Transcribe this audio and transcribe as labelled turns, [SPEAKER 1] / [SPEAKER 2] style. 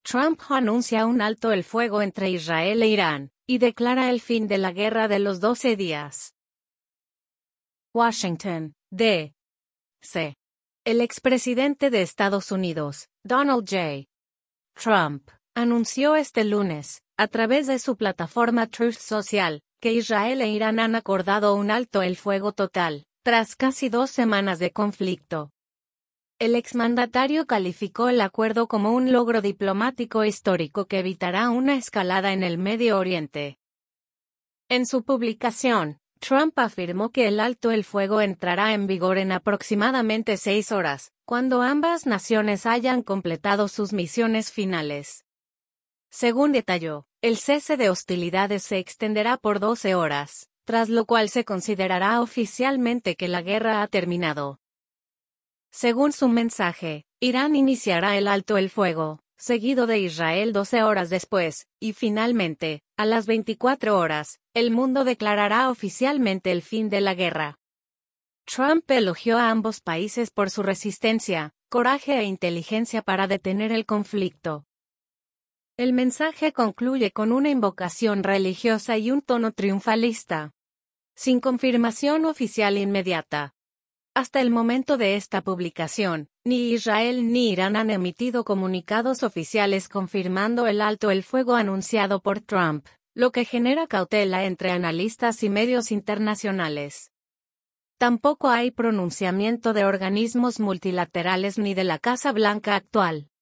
[SPEAKER 1] Trump anuncia un alto el fuego entre Israel e Irán, y declara el fin de la guerra de los 12 días. Washington, D.C. El expresidente de Estados Unidos, Donald J. Trump, anunció este lunes, a través de su plataforma Truth Social, que Israel e Irán han acordado un alto el fuego total, tras casi 2 semanas de conflicto. El exmandatario calificó el acuerdo como un logro diplomático histórico que evitará una escalada en el Medio Oriente. En su publicación, Trump afirmó que el alto el fuego entrará en vigor en aproximadamente 6 horas, cuando ambas naciones hayan completado sus misiones finales. Según detalló, el cese de hostilidades se extenderá por 12 horas, tras lo cual se considerará oficialmente que la guerra ha terminado. Según su mensaje, Irán iniciará el alto el fuego, seguido de Israel 12 horas después, y finalmente, a las 24 horas, el mundo declarará oficialmente el fin de la guerra. Trump elogió a ambos países por su resistencia, coraje e inteligencia para detener el conflicto. El mensaje concluye con una invocación religiosa y un tono triunfalista. Sin confirmación oficial inmediata. Hasta el momento de esta publicación, ni Israel ni Irán han emitido comunicados oficiales confirmando el alto el fuego anunciado por Trump, lo que genera cautela entre analistas y medios internacionales. Tampoco hay pronunciamiento de organismos multilaterales ni de la Casa Blanca actual.